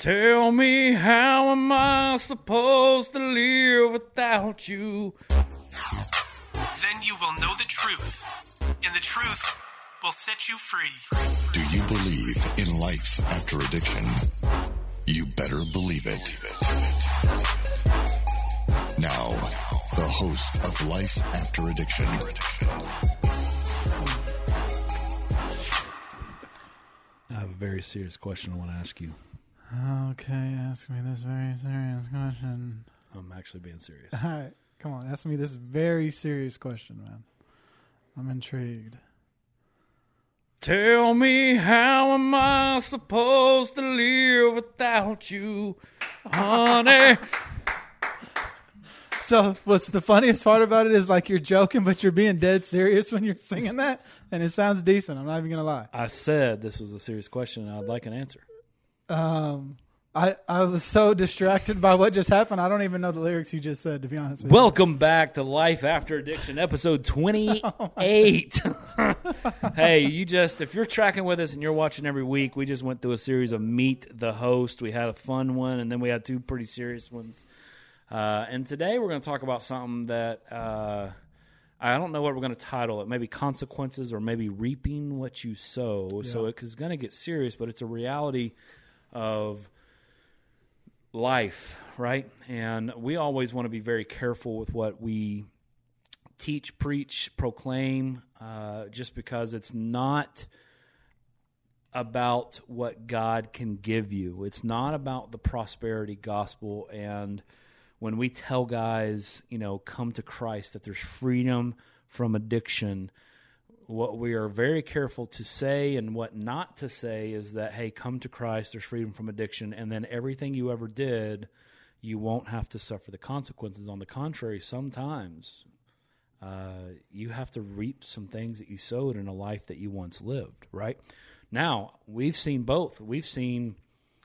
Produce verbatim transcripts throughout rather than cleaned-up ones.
Tell me, how am I supposed to live without you? Then you will know the truth, and the truth will set you free. Do you believe in life after addiction? You better believe it. Now, the host of Life After Addiction. I have a very serious question I want to ask you. Okay, ask me this very serious question. I'm actually being serious. All right, come on, ask me this very serious question, man. I'm intrigued. Tell me, how am I supposed to live without you, honey? So what's the funniest part about it is, like, you're joking, but you're being dead serious when you're singing that, and it sounds decent. I'm not even going to lie. I said this was a serious question, and I'd like an answer. Um, I, I was so distracted by what just happened, I don't even know the lyrics you just said, to be honest with you. Welcome back to Life After Addiction, episode twenty-eight. Hey, you just, if you're tracking with us and you're watching every week, we just went through a series of Meet the Host. We had a fun one, and then we had two pretty serious ones. Uh, and today we're going to talk about something that uh, I don't know what we're going to title it. Maybe consequences, or maybe reaping what you sow. Yeah. So it's going to get serious, but it's a reality of life, right? And we always want to be very careful with what we teach, preach, proclaim, uh, just because it's not about what God can give you. It's not about the prosperity gospel. And when we tell guys, you know, come to Christ, that there's freedom from addiction, what we are very careful to say and what not to say is that, hey, come to Christ, there's freedom from addiction, and then everything you ever did, you won't have to suffer the consequences. On the contrary, sometimes uh, you have to reap some things that you sowed in a life that you once lived, right? Now, we've seen both. We've seen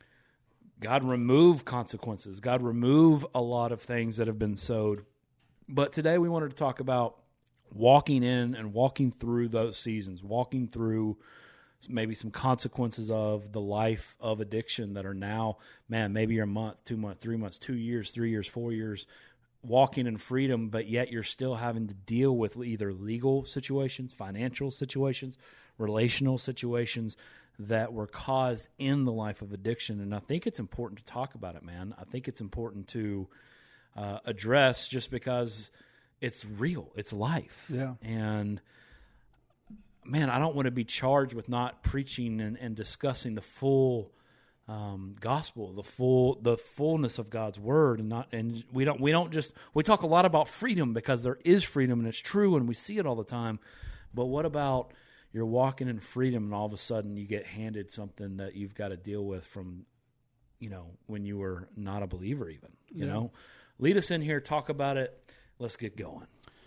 God remove consequences. God remove a lot of things that have been sowed. But today we wanted to talk about walking in and walking through those seasons, walking through maybe some consequences of the life of addiction that are now, man, maybe you're a month, two months, three months, two years, three years, four years, walking in freedom, but yet you're still having to deal with either legal situations, financial situations, relational situations that were caused in the life of addiction. And I think it's important to talk about it, man. I think it's important to uh, address, just because it's real. It's life. Yeah. And, man, I don't want to be charged with not preaching and, and discussing the full um, gospel, the full the fullness of God's word, and not and we don't we don't just we talk a lot about freedom because there is freedom and it's true and we see it all the time. But what about you're walking in freedom and all of a sudden you get handed something that you've got to deal with from, you know, when you were not a believer even, you yeah. know? Lead us in here, talk about it. Let's get going.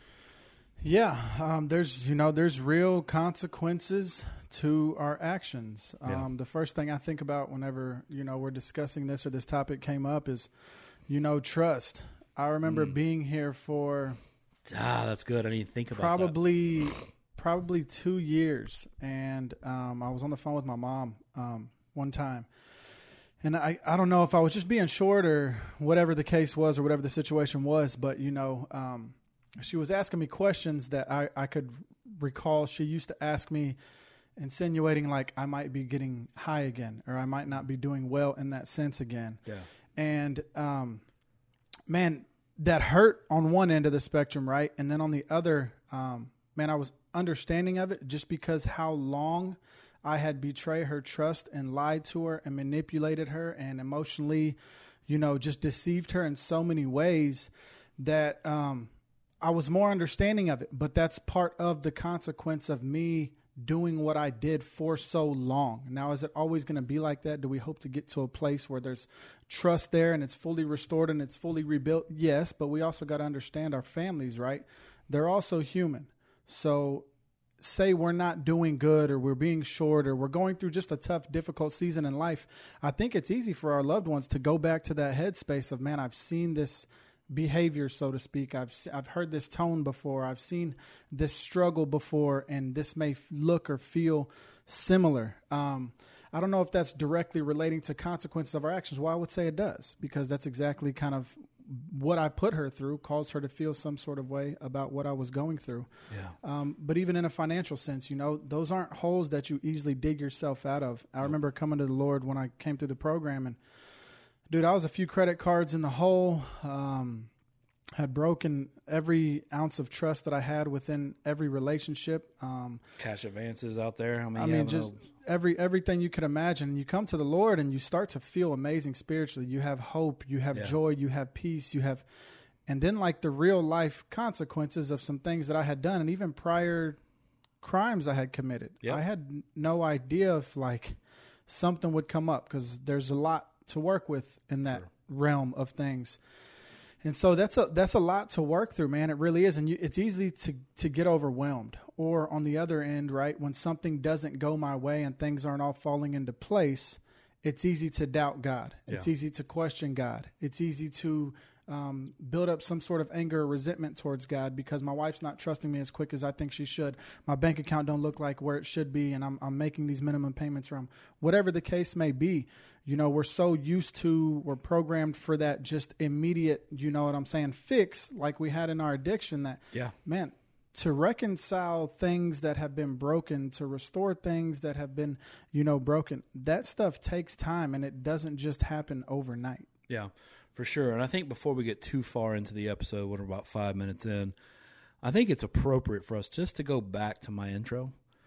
Yeah, um, there's, you know, there's real consequences to our actions. Yeah. Um, the first thing I think about whenever, you know, we're discussing this or this topic came up is, you know, trust. I remember Mm. being here for Ah, that's good. I didn't even think about probably probably two years, and um, I was on the phone with my mom um, one time. And I, I don't know if I was just being short or whatever the case was or whatever the situation was, but, you know, um, she was asking me questions that I, I could recall she used to ask me, insinuating like I might be getting high again or I might not be doing well in that sense again. Yeah. And, um, man, that hurt on one end of the spectrum, right? And then on the other, um, man, I was understanding of it just because how long I had betrayed her trust and lied to her and manipulated her and emotionally, you know, just deceived her in so many ways that um, I was more understanding of it. But that's part of the consequence of me doing what I did for so long. Now, is it always going to be like that? Do we hope to get to a place where there's trust there and it's fully restored and it's fully rebuilt? Yes, but we also got to understand our families, right? They're also human. So say we're not doing good or we're being short or we're going through just a tough, difficult season in life, I think it's easy for our loved ones to go back to that headspace of, man, I've seen this behavior, so to speak. I've I've heard this tone before. I've seen this struggle before, and this may look or feel similar. Um, I don't know if that's directly relating to consequences of our actions. Well, I would say it does, because that's exactly kind of what I put her through, caused her to feel some sort of way about what I was going through. Yeah. Um, but even in a financial sense, you know, those aren't holes that you easily dig yourself out of. I remember coming to the Lord when I came through the program, and dude, I was a few credit cards in the hole. Um, had broken every ounce of trust that I had within every relationship. Um, Cash advances out there. How many? I mean, just every everything you could imagine. You come to the Lord and you start to feel amazing spiritually. You have hope, you have Yeah. joy, you have peace, you have, and then like the real life consequences of some things that I had done, and even prior crimes I had committed. Yep. I had no idea if like something would come up, because there's a lot to work with in that Sure. realm of things. And so that's a that's a lot to work through, man. It really is, and you, it's easy to to get overwhelmed. Or on the other end, right, when something doesn't go my way and things aren't all falling into place, it's easy to doubt God. It's Yeah. easy to question God. It's easy to um, build up some sort of anger or resentment towards God because my wife's not trusting me as quick as I think she should. My bank account don't look like where it should be, and I'm, I'm making these minimum payments from. Whatever the case may be, you know, we're so used to, we're programmed for that just immediate, you know what I'm saying, fix like we had in our addiction that, Yeah. man, to reconcile things that have been broken, to restore things that have been, you know, broken, that stuff takes time, and it doesn't just happen overnight. Yeah, for sure. And I think before we get too far into the episode, we're about five minutes in, I think it's appropriate for us just to go back to my intro,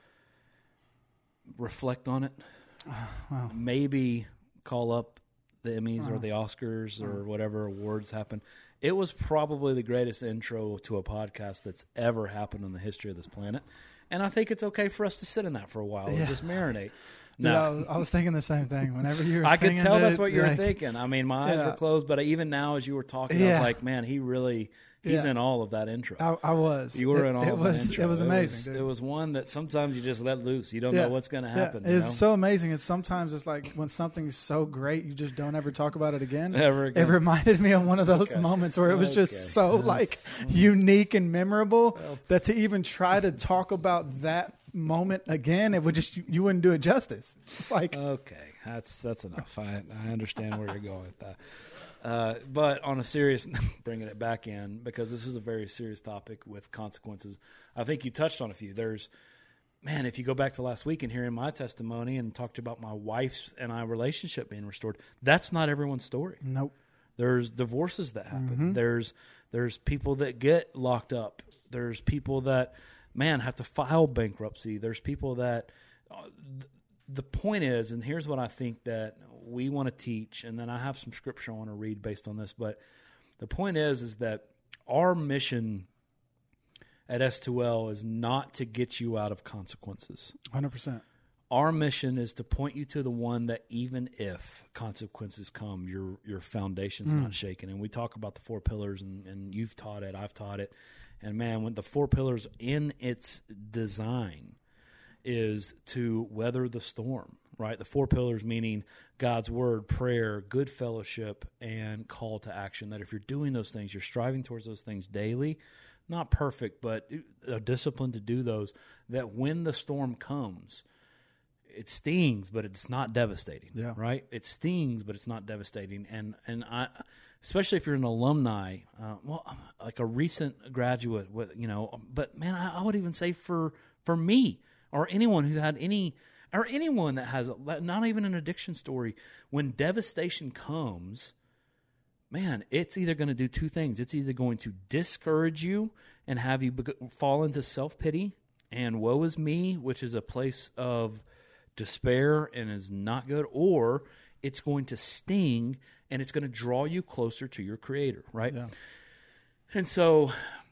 reflect on it, Wow. maybe call up the Emmys or Uh-huh. the Oscars or whatever awards happen. It was probably the greatest intro to a podcast that's ever happened in the history of this planet. And I think it's okay for us to sit in that for a while Yeah. and just marinate. Dude, No. I, was, I was thinking the same thing. Whenever you were I could singing, tell that's dude, what you were like, thinking. I mean, my eyes Yeah. were closed, but even now as you were talking, I was Yeah. like, man, he really, he's Yeah. in all of that intro. I, I was. You were it, in all it of was, that intro. It was amazing. It dude. was, it was one that sometimes you just let loose. You don't Yeah. know what's going to happen. Yeah. you It's know? so amazing. It's sometimes it's like when something's so great, you just don't ever talk about it again. Ever again. It reminded me of one of those Okay. moments where it was just Okay. so That's- like unique and memorable that to even try to talk about that moment again, it would just, you wouldn't do it justice. Like, Okay, that's that's enough. I I understand where you're going with that. Uh, but on a serious, bringing it back in, because this is a very serious topic with consequences. I think you touched on a few. There's, man, if you go back to last week and hearing my testimony and talked about my wife's and I relationship being restored, that's not everyone's story. nope. There's divorces that happen. Mm-hmm. There's there's people that get locked up. There's people that, man, have to file bankruptcy. There's people that uh, th- the point is, and here's what I think that we want to teach, and then I have some scripture I want to read based on this, but the point is is that our mission at S two L is not to get you out of consequences. one hundred percent. Our mission is to point you to the one that even if consequences come, your your foundation's not shaken. And we talk about the four pillars, and, and you've taught it, I've taught it. And man, when the four pillars in its design is to weather the storm, right? The four pillars meaning God's word, prayer, good fellowship, and call to action. That if you're doing those things, you're striving towards those things daily, not perfect, but a discipline to do those, that when the storm comes, it stings, but it's not devastating, Yeah. right? It stings, but it's not devastating. And and I, especially if you're an alumni, uh, well, like a recent graduate, with you know, but man, I, I would even say for for me or anyone who's had any, or anyone that has a, not even an addiction story, when devastation comes, man, it's either going to do two things. It's either going to discourage you and have you be- fall into self-pity and woe is me, which is a place of despair and is not good, or it's going to sting and it's going to draw you closer to your Creator, right? Yeah. And so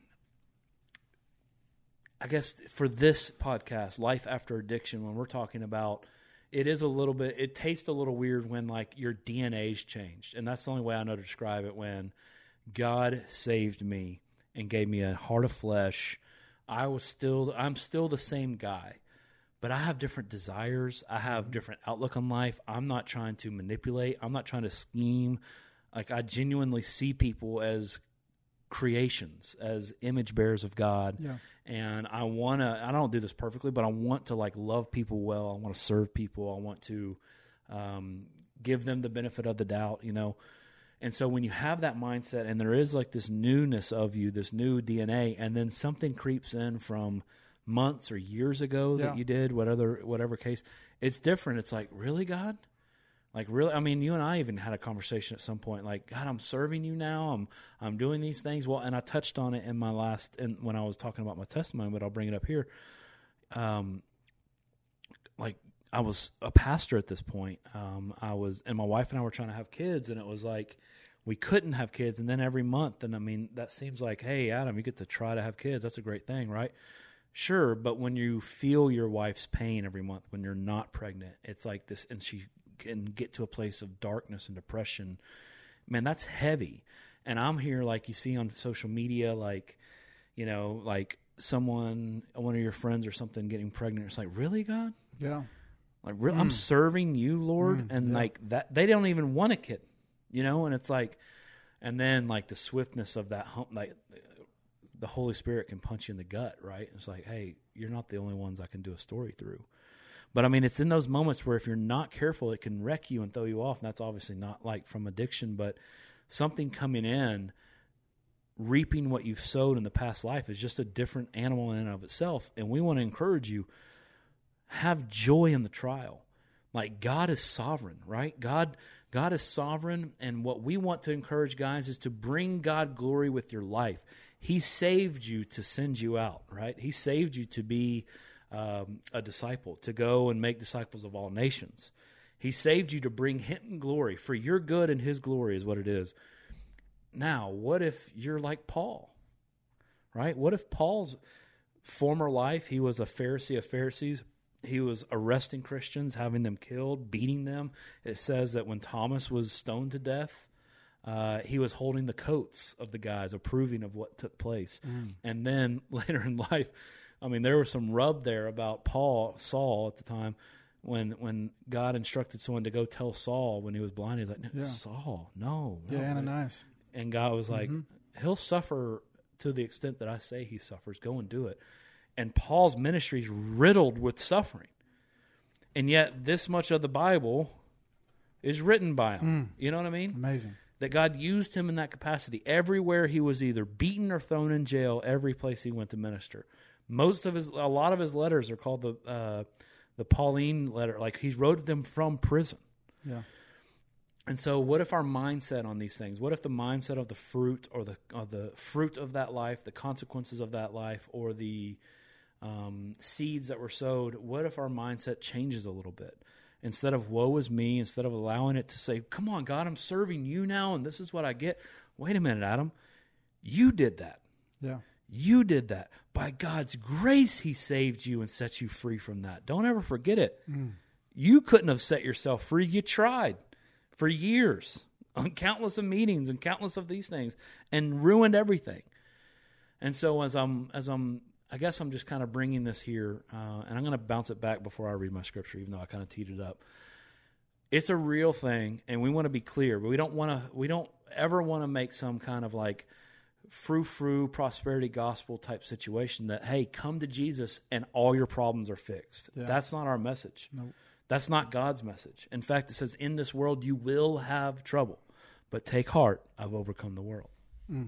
I guess for this podcast, Life After Addiction, when we're talking about, it is a little bit, it tastes a little weird when like your D N A's changed. And that's the only way I know to describe it, when God saved me and gave me a heart of flesh. I was still, I'm still the same guy, but I have different desires. I have different outlook on life. I'm not trying to manipulate. I'm not trying to scheme. Like, I genuinely see people as creations as image bearers of God. Yeah. And I want to, I don't do this perfectly, but I want to like love people well. I want to serve people. I want to um, give them the benefit of the doubt, you know. And so when you have that mindset and there is like this newness of you, this new D N A, and then something creeps in from months or years ago that yeah. you did, whatever, whatever case, it's different. It's like, really, God? Like, really? I mean, you and I even had a conversation at some point, like, God, I'm serving you now. I'm I'm doing these things. Well, and I touched on it in my last, in, when I was talking about my testimony, but I'll bring it up here. Um, like, I was a pastor at this point. Um, I was, and my wife and I were trying to have kids, and it was like, we couldn't have kids. And then every month, and I mean, that seems like, hey, Adam, you get to try to have kids. That's a great thing, right? Sure, but when you feel your wife's pain every month, when you're not pregnant, it's like this, and she can get to a place of darkness and depression, man, that's heavy. And I'm here, like you see on social media, like, you know, like someone, one of your friends or something getting pregnant. It's like, really, God? Yeah. Like, really, Mm. I'm serving you, Lord? Mm, and yeah. like that, they don't even want a kid, you know? And it's like, and then like the swiftness of that hump, like the Holy Spirit can punch you in the gut, right? It's like, hey, you're not the only ones I can do a story through. But I mean, it's in those moments where if you're not careful, it can wreck you and throw you off. And that's obviously not like from addiction, but something coming in, reaping what you've sowed in the past life is just a different animal in and of itself. And we want to encourage you, have joy in the trial. Like, God is sovereign, right? God, God is sovereign. And what we want to encourage guys is to bring God glory with your life. He saved you to send you out, right? He saved you to be um, a disciple, to go and make disciples of all nations. He saved you to bring Him glory. For your good and His glory is what it is. Now, what if you're like Paul, right? What if Paul's former life, he was a Pharisee of Pharisees. He was arresting Christians, having them killed, beating them. It says that when Thomas was stoned to death, uh, he was holding the coats of the guys, approving of what took place. Mm. And then later in life, I mean, there was some rub there about Paul, Saul at the time, when when God instructed someone to go tell Saul when he was blind. He was like, no, yeah. Saul, no. Yeah, no. Ananias. And God was like, mm-hmm. he'll suffer to the extent that I say he suffers. Go and do it. And Paul's ministry is riddled with suffering. And yet this much of the Bible is written by him. Mm. You know what I mean? Amazing. That God used him in that capacity. Everywhere he was either beaten or thrown in jail, every place he went to minister. Most of his, a lot of his letters are called the uh, the Pauline letter. Like, he wrote them from prison. Yeah. And so what if our mindset on these things, what if the mindset of the fruit or the or the fruit of that life, the consequences of that life, or the um, seeds that were sowed, what if our mindset changes a little bit? Instead of woe is me, instead of allowing it to say, come on, God, I'm serving you now, and this is what I get. Wait a minute, Adam. You did that. Yeah. You did that. By God's grace, He saved you and set you free from that. Don't ever forget it. Mm. You couldn't have set yourself free. You tried for years on countless of meetings and countless of these things and ruined everything. And so as I'm, as I'm, I guess I'm just kind of bringing this here, uh, and I'm going to bounce it back before I read my scripture, even though I kind of teed it up. It's a real thing, and we want to be clear, but we don't want to, we don't ever want to make some kind of like frou-frou prosperity gospel type situation that, hey, come to Jesus and all your problems are fixed. Yeah. That's not our message. Nope. That's not God's message. In fact, it says, in this world you will have trouble, but take heart, I've overcome the world. Mm.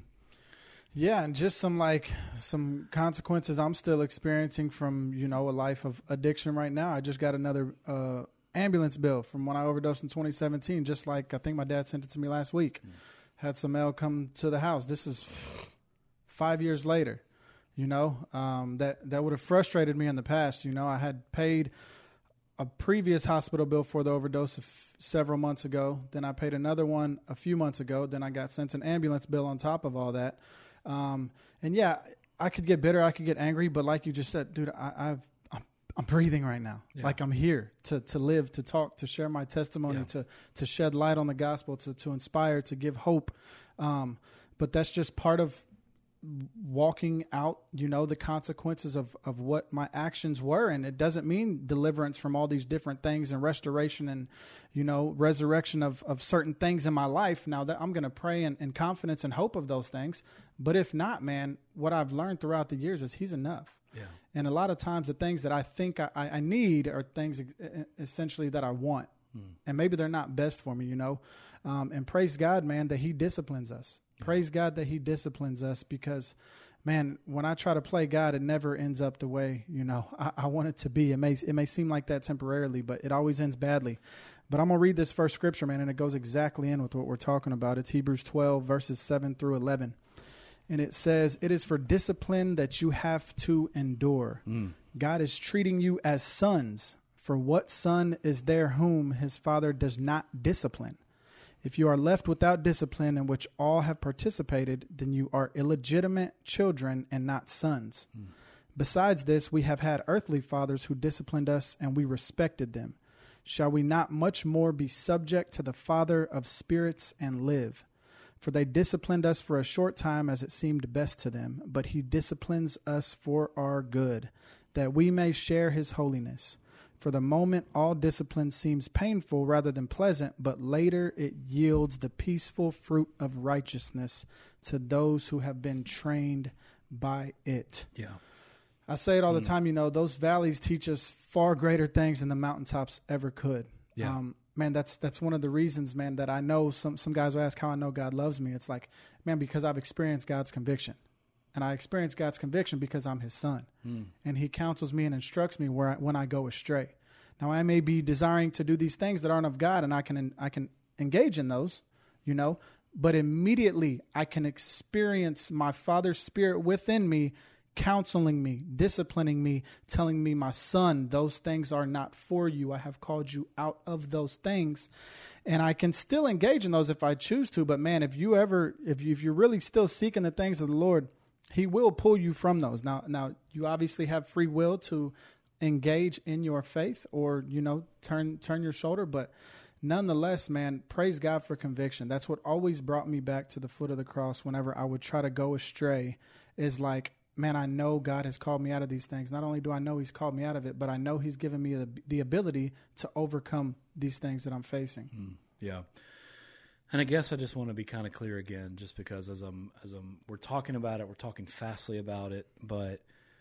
Yeah, and just some like some consequences I'm still experiencing from, you know, a life of addiction right now. I just got another uh, ambulance bill from when I overdosed in twenty seventeen, just like I think my dad sent it to me last week. Mm. Had some mail come to the house. This is five years later, you know. Um, that, that would have frustrated me in the past. You know, I had paid a previous hospital bill for the overdose f- several months ago. Then I paid another one a few months ago. Then I got sent an ambulance bill on top of all that. Um, and yeah, I could get bitter. I could get angry. But like you just said, dude, I, I've, I'm, I'm breathing right now. Yeah. Like I'm here to, to live, to talk, to share my testimony, yeah. to, to shed light on the gospel, to, to inspire, to give hope. Um, but that's just part of walking out, you know, the consequences of, of what my actions were. And it doesn't mean deliverance from all these different things and restoration and, you know, resurrection of, of certain things in my life. Now that I'm going to pray in, in confidence and hope of those things. But if not, man, what I've learned throughout the years is he's enough. Yeah. And a lot of times the things that I think I, I need are things essentially that I want. Hmm. And maybe they're not best for me, you know. Um, and praise God, man, that he disciplines us. Praise God that he disciplines us because, man, when I try to play God, it never ends up the way, you know, I, I want it to be. It may, it may seem like that temporarily, but it always ends badly. But I'm going to read this first scripture, man, and it goes exactly in with what we're talking about. It's Hebrews twelve, verses seven through eleven. And it says, "It is for discipline that you have to endure. Mm. God is treating you as sons. For what son is there whom his father does not discipline? If you are left without discipline in which all have participated, then you are illegitimate children and not sons. Mm. Besides this, we have had earthly fathers who disciplined us, and we respected them. Shall we not much more be subject to the Father of spirits and live? For they disciplined us for a short time as it seemed best to them, but he disciplines us for our good, that we may share his holiness. For the moment, all discipline seems painful rather than pleasant, but later it yields the peaceful fruit of righteousness to those who have been trained by it." Yeah. I say it all mm. the time, you know, those valleys teach us far greater things than the mountaintops ever could. Yeah. Um, man, that's that's one of the reasons, man, that I know some, some guys will ask how I know God loves me. It's like, man, because I've experienced God's conviction. And I experience God's conviction because I'm his son. Mm. And he counsels me and instructs me where I, when I go astray. Now, I may be desiring to do these things that aren't of God, and I can I can engage in those, you know, but immediately I can experience my Father's Spirit within me, counseling me, disciplining me, telling me, my son, those things are not for you. I have called you out of those things. And I can still engage in those if I choose to. But, man, if you ever, if, you, if you're really still seeking the things of the Lord, he will pull you from those. Now, now you obviously have free will to engage in your faith or, you know, turn turn your shoulder. But nonetheless, man, praise God for conviction. That's what always brought me back to the foot of the cross whenever I would try to go astray is like, man, I know God has called me out of these things. Not only do I know he's called me out of it, but I know he's given me the, the ability to overcome these things that I'm facing. Mm, yeah. And I guess I just want to be kind of clear again, just because as I'm as I'm we're talking about it, we're talking fastly about it, but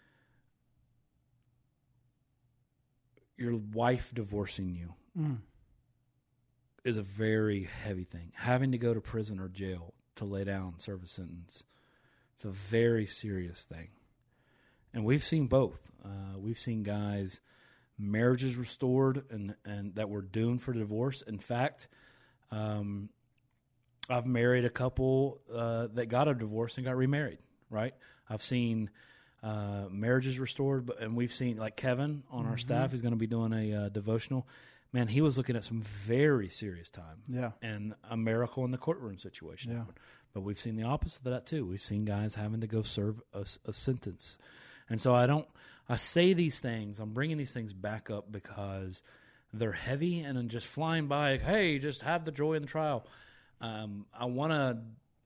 your wife divorcing you mm. is a very heavy thing. Having to go to prison or jail to lay down, serve a sentence, it's a very serious thing. And we've seen both. Uh, we've seen guys, marriages restored and and that were doomed for divorce. In fact, um, I've married a couple uh, that got a divorce and got remarried, right? I've seen uh, marriages restored, but and we've seen, like Kevin on mm-hmm. our staff who's going to be doing a uh, devotional. Man, he was looking at some very serious time. Yeah. And a miracle in the courtroom situation. Yeah. But we've seen the opposite of that too. We've seen guys having to go serve a, a sentence. And so I don't, I say these things, I'm bringing these things back up because they're heavy and then just flying by, like, hey, just have the joy in the trial. Um, I want to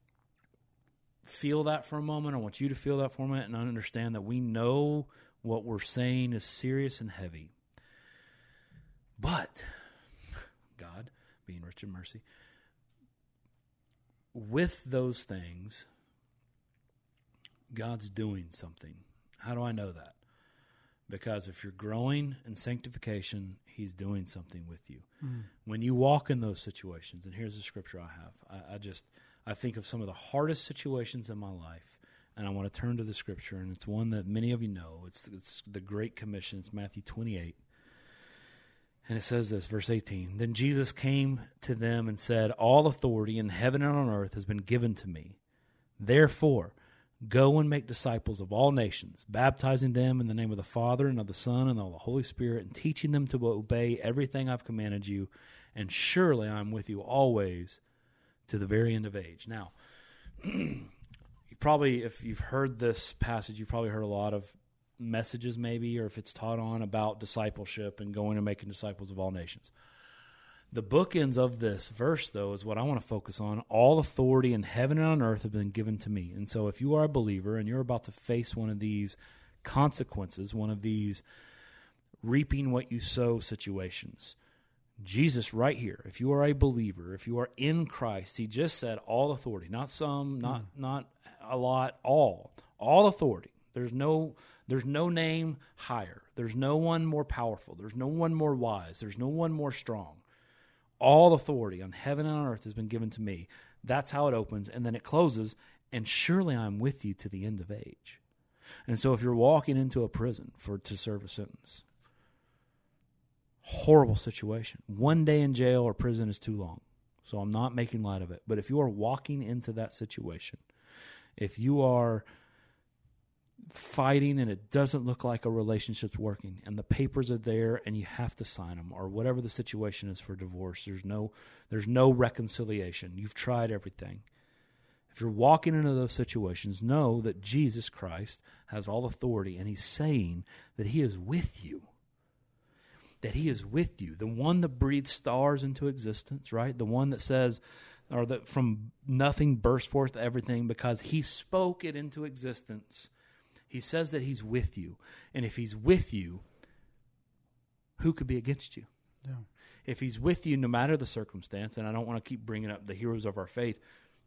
feel that for a moment. I want you to feel that for a moment and understand that we know what we're saying is serious and heavy. But God, being rich in mercy, with those things, God's doing something. How do I know that? Because if you're growing in sanctification, he's doing something with you. Mm. When you walk in those situations, and here's the scripture I have. I, I just, I think of some of the hardest situations in my life, and I want to turn to the scripture, and it's one that many of you know. It's, it's the Great Commission. It's Matthew twenty-eight. And it says this, verse eighteen, "Then Jesus came to them and said, 'All authority in heaven and on earth has been given to me. Therefore, go and make disciples of all nations, baptizing them in the name of the Father and of the Son and of the Holy Spirit, and teaching them to obey everything I've commanded you. And surely I'm with you always to the very end of age.'" Now, you probably, if you've heard this passage, you've probably heard a lot of messages maybe, or if it's taught on about discipleship and going and making disciples of all nations. The bookends of this verse, though, is what I want to focus on. All authority in heaven and on earth have been given to me. And so if you are a believer and you're about to face one of these consequences, one of these reaping what you sow situations, Jesus right here, if you are a believer, if you are in Christ, he just said all authority, not some, not mm. not a lot, all. All authority. There's no there's no name higher. There's no one more powerful. There's no one more wise. There's no one more strong. All authority on heaven and on earth has been given to me. That's how it opens, and then it closes, and surely I'm with you to the end of age. And so if you're walking into a prison for to serve a sentence, horrible situation. One day in jail or prison is too long. So I'm not making light of it. But if you are walking into that situation, if you are fighting and it doesn't look like a relationship's working and the papers are there and you have to sign them, or whatever the situation is for divorce, there's no there's no reconciliation. You've tried everything. If you're walking into those situations, know that Jesus Christ has all authority, and he's saying that he is with you. That he is with you, the one that breathes stars into existence, right? The one that says, or that from nothing burst forth everything because he spoke it into existence. He says that he's with you. And if he's with you, who could be against you? Yeah. If he's with you, no matter the circumstance, and I don't want to keep bringing up the heroes of our faith,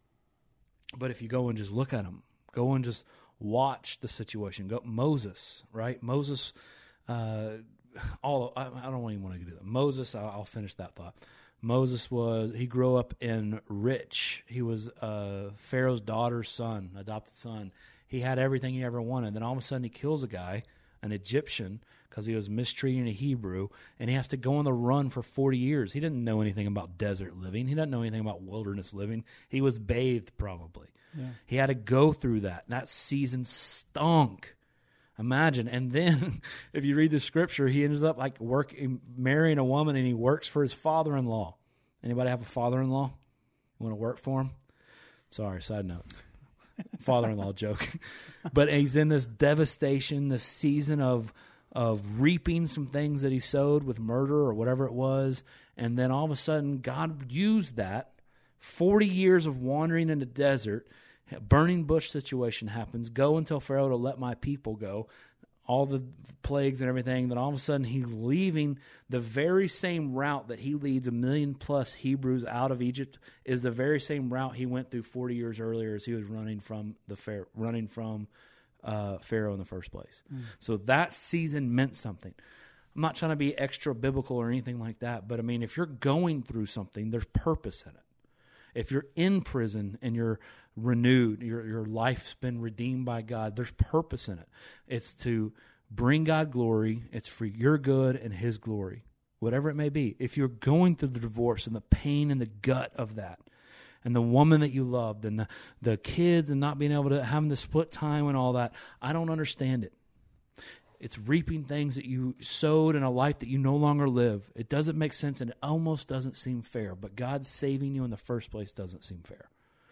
but if you go and just look at them, go and just watch the situation. Go Moses, right? Moses, uh, all I, I don't even want to do that. Moses, I'll, I'll finish that thought. Moses was, he grew up in rich. He was uh, Pharaoh's daughter's son, adopted son. He had everything he ever wanted. Then all of a sudden he kills a guy, an Egyptian, because he was mistreating a Hebrew, and he has to go on the run for forty years. He didn't know anything about desert living. He didn't know anything about wilderness living. He was bathed probably. Yeah. He had to go through that. That season stunk. Imagine. And then if you read the scripture, he ends up like working, marrying a woman, and he works for his father-in-law. Anybody have a father-in-law? You want to work for him? Sorry, side note. Father-in-law joke. But he's in this devastation, this season of of reaping some things that he sowed with murder or whatever it was. And then all of a sudden, God used that. forty years of wandering in the desert, a burning bush situation happens. Go and tell Pharaoh to let my people go. All the plagues and everything. Then all of a sudden he's leaving the very same route that he leads a million plus Hebrews out of Egypt is the very same route he went through forty years earlier as he was running from the Pharaoh, running from uh, Pharaoh in the first place. Mm. So that season meant something. I'm not trying to be extra biblical or anything like that, but I mean, if you're going through something, there's purpose in it. If you're in prison and you're renewed, your your life's been redeemed by God, there's purpose in it. It's to bring God glory. It's for your good and his glory, whatever it may be. If you're going through the divorce and the pain and the gut of that, and the woman that you loved and the, the kids and not being able to, having to split time and all that, I don't understand it. It's reaping things that you sowed in a life that you no longer live. It doesn't make sense, and it almost doesn't seem fair. But God saving you in the first place doesn't seem fair.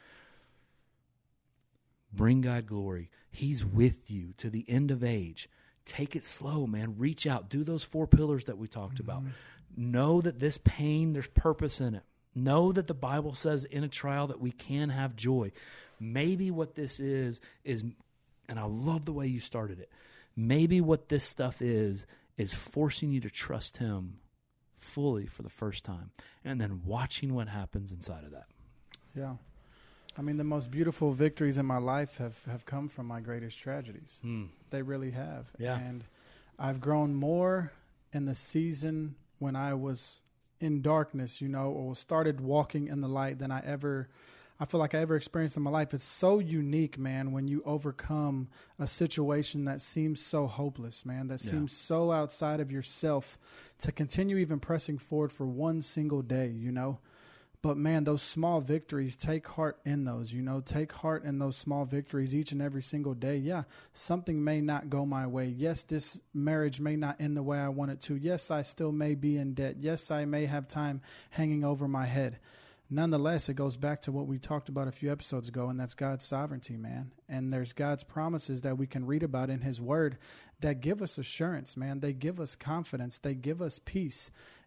Bring God glory. He's with you to the end of age. Take it slow, man. Reach out. Do those four pillars that we talked mm-hmm. about. Know that this pain, there's purpose in it. Know that the Bible says in a trial that we can have joy. Maybe what this is, is, and I love the way you started it, maybe what this stuff is, is forcing you to trust him fully for the first time and then watching what happens inside of that. Yeah. I mean, the most beautiful victories in my life have, have come from my greatest tragedies. Mm. They really have. Yeah. And I've grown more in the season when I was in darkness, you know, or started walking in the light than I ever I feel like I ever experienced in my life. It's so unique, man, when you overcome a situation that seems so hopeless, man, that yeah. seems so outside of yourself, to continue even pressing forward for one single day, you know. But, man, those small victories, take heart in those, you know. Take heart in those small victories each and every single day. Yeah, something may not go my way. Yes, this marriage may not end the way I want it to. Yes, I still may be in debt. Yes, I may have time hanging over my head. Nonetheless, it goes back to what we talked about a few episodes ago, and that's God's sovereignty, man. And there's God's promises that we can read about in his word that give us assurance, man. They give us confidence. They give us peace.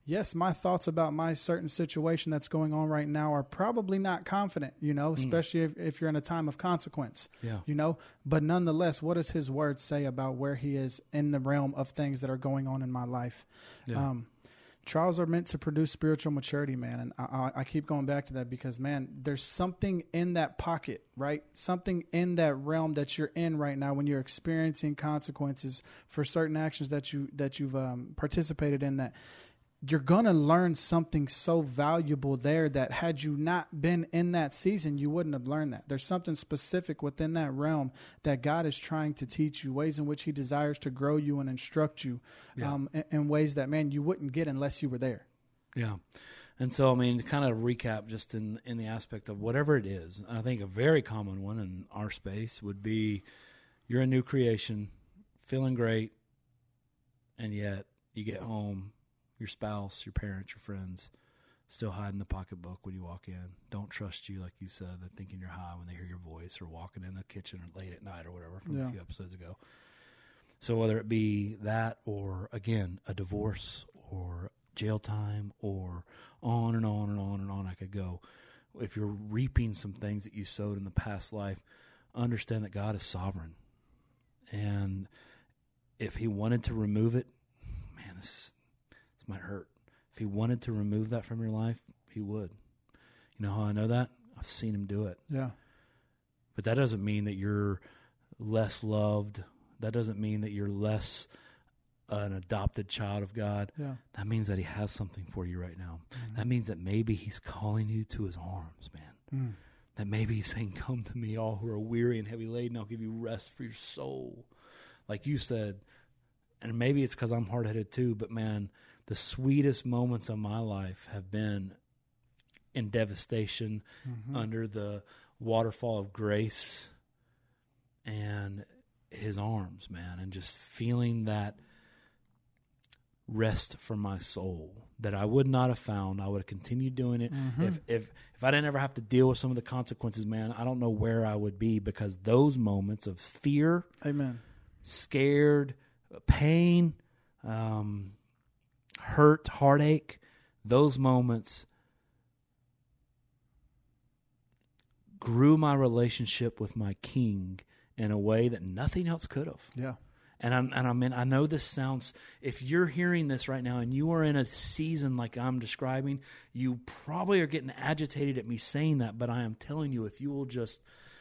yes, my thoughts about my certain situation that's going on right now are probably not confident, you know, especially mm. if, if you're in a time of consequence, yeah. you know, but nonetheless, what does his word say about where he is in the realm of things that are going on in my life? Yeah. Um, Trials are meant to produce spiritual maturity, man. And I, I keep going back to that because, man, there's something in that pocket, right? Something in that realm that you're in right now when you're experiencing consequences for certain actions that, you, that you've um, participated in, that you're going to learn something so valuable there that had you not been in that season, you wouldn't have learned that. There's something specific within that realm that God is trying to teach you, ways in which he desires to grow you and instruct you yeah. um, in, in ways that, man, you wouldn't get unless you were there. Yeah. And so, I mean, to kind of recap just in, in the aspect of whatever it is, I think a very common one in our space would be you're a new creation, feeling great, and yet you get home, your spouse, your parents, your friends still hiding the pocketbook when you walk in. Don't trust you, like you said. They're thinking you're high when they hear your voice, or walking in the kitchen late at night or whatever from yeah. a few episodes ago. So whether it be that or, again, a divorce or jail time or on and on and on and on I could go. If you're reaping some things that you sowed in the past life, understand that God is sovereign. And if he wanted to remove it, man, this This might hurt. If he wanted to remove that from your life, he would. You know how I know that? I've seen him do it. Yeah. But that doesn't mean that you're less loved. That doesn't mean that you're less an adopted child of God. Yeah. That means that he has something for you right now. Mm-hmm. That means that maybe he's calling you to his arms, man. Mm. That maybe he's saying, come to me, all who are weary and heavy laden. I'll give you rest for your soul. Like you said, and maybe it's because I'm hard-headed too, but man, the sweetest moments of my life have been in devastation, mm-hmm. under the waterfall of grace and his arms, man, and just feeling that rest for my soul that I would not have found. I would have continued doing it. Mm-hmm. If, if, if I didn't ever have to deal with some of the consequences, man, I don't know where I would be, because those moments of fear, amen, scared, pain, um, hurt, heartache, those moments grew my relationship with my King in a way that nothing else could have. Yeah. And I'm, and I mean, I know this sounds, if you're hearing this right now and you are in a season like I'm describing, you probably are getting agitated at me saying that, but I am telling you, if you will just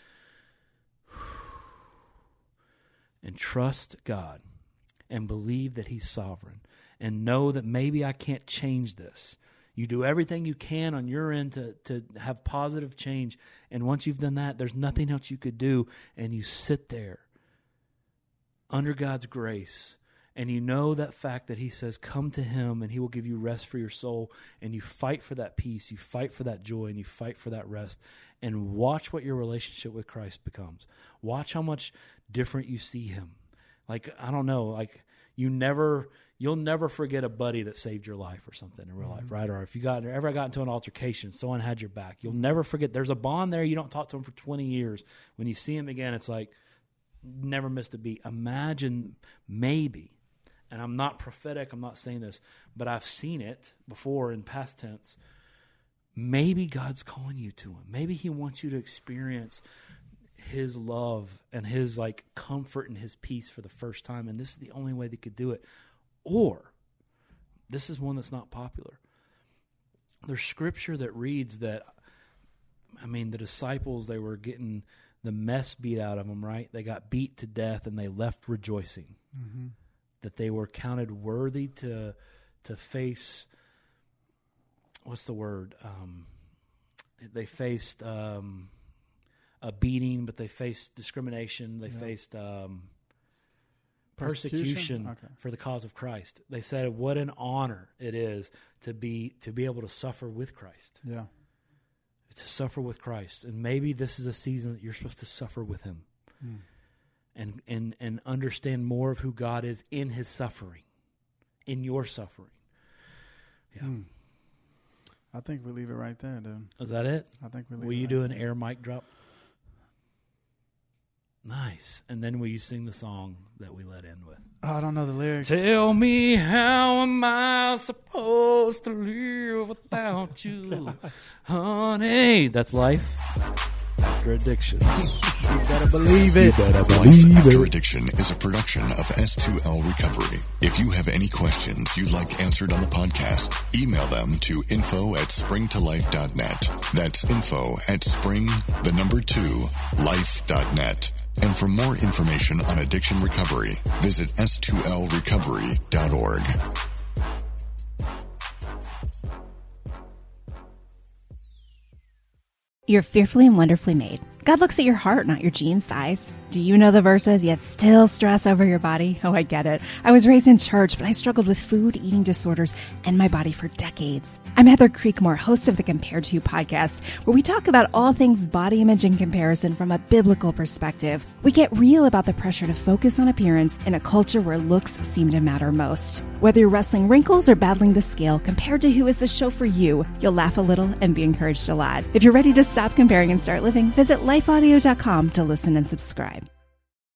and trust God and believe that he's sovereign and know that maybe I can't change this. You do everything you can on your end to, to have positive change. And once you've done that, there's nothing else you could do. And you sit there under God's grace, and you know that fact that he says, come to him and he will give you rest for your soul. And you fight for that peace, you fight for that joy, and you fight for that rest. And watch what your relationship with Christ becomes. Watch how much different you see him. Like, I don't know, like you never, you'll never forget a buddy that saved your life or something in real mm-hmm. life, right? Or if you got ever got into an altercation, someone had your back. You'll never forget. There's a bond there. You don't talk to him for twenty years. When you see him again, it's like, never missed a beat. Imagine maybe, and I'm not prophetic, I'm not saying this, but I've seen it before in past tense. Maybe God's calling you to him. Maybe he wants you to experience his love and his like comfort and his peace for the first time, and this is the only way they could do it. Or, this is one that's not popular. There's scripture that reads that, I mean, the disciples, they were getting the mess beat out of them, right? They got beat to death and they left rejoicing. Mm-hmm. That they were counted worthy to to face, what's the word? Um, they faced um, a beating, but they faced discrimination. They yeah. faced um, persecution, persecution okay. for the cause of Christ. They said, what an honor it is to be to be able to suffer with Christ. Yeah. To suffer with Christ. And maybe this is a season that you're supposed to suffer with him. Mm. And, and and understand more of who God is in his suffering, in your suffering. Yeah. Mm. I think we leave it right there, dude. Is that it? I think we leave Will it you right do there. an air mic drop? Nice. And then will you sing the song that we let in with? Oh, I don't know the lyrics. Tell me, how am I supposed to live without you? Honey, that's life after addiction. You better believe it. You better Life believe After it. Addiction is a production of S two L Recovery. If you have any questions you'd like answered on the podcast, email them to info at spring to life dot net. That's info at spring, the number two, life dot net. And for more information on addiction recovery, visit S two L recovery dot org. You're fearfully and wonderfully made. God looks at your heart, not your jean size. Do you know the verses, yet still stress over your body? Oh, I get it. I was raised in church, but I struggled with food, eating disorders, and my body for decades. I'm Heather Creekmore, host of the Compared To podcast, where we talk about all things body image and comparison from a biblical perspective. We get real about the pressure to focus on appearance in a culture where looks seem to matter most. Whether you're wrestling wrinkles or battling the scale, Compared To Who is the show for you. You'll laugh a little and be encouraged a lot. If you're ready to stop comparing and start living, visit life audio dot com to listen and subscribe.